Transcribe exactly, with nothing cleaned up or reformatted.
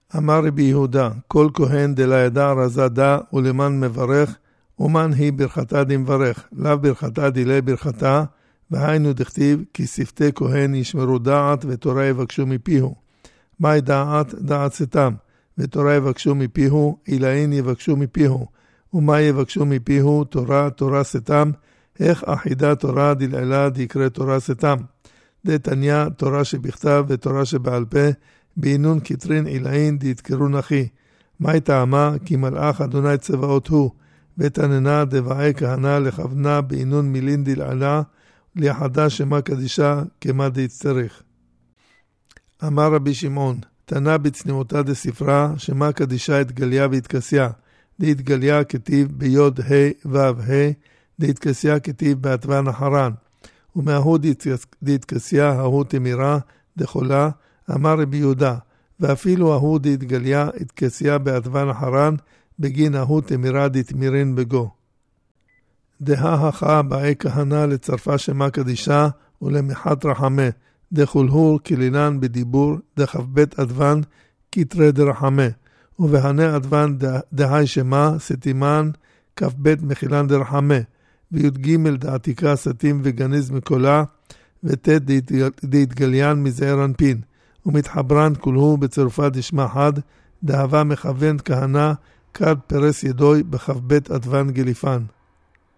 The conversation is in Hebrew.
אמר רבי יהודה, כל כהן דלה ידע רזה דע ולמן מברך, ומן היא ברכתה דמברך, לאו ברכתה דילי ברכתה, והיינו דכתיב כי שפתי כהן ישמרו דעת ותורה יבקשו מפיהו. מהי דעת? דעת סתם, ותורה יבקשו מפיהו, אילאין יבקשו מפיהו. ומה יבקשו מפיהו? תורה, תורה סתם, איך אחידה תורה דלעילה דיקרא תורה סתם. דתניא, תורה שבכתב ותורה שבעל פה, בעינון כתרין אילאין דתקרון אחי. מהי טעמה? כי מלאך אדוני צבאות הוא, ותננה דבעי כהנה לכוונה בעינון מילין דלעילה, ליחדה שמה קדישה כמה דצטריך. אמר רבי שמעון, תנה בצניעותה דספרה, שמה קדישה התגליה והתכסיה. דהתגליה כתיב ביוד ה' ו' ה', דהתכסיה כתיב בעטבן החרן. ומההוא דהתכסיה ההוא תמירה דחולה, אמר רבי יהודה, ואפילו ההוא דהתגליה התכסיה בעטבן החרן, בגין ההוא תמירה דתמירין בגו. דהה החאה באי כהנה לצרפה שמה קדישה ולמחת רחמה, דחולהור כלינן בדיבור דחבית עדוון כתרי דרחמה, ובהנה עדוון דהי שמה סתימן כ"ב מחילן דרחמה, וי"ג דעתיקה סתים וגניז מקולה, ותת דהתגליין מזעיר אנפין, ומתחברן כולהו בצרפה דשמה חד, דהבה מכוון כהנה כד פרס ידוי בכ"ב עדוון גליפן.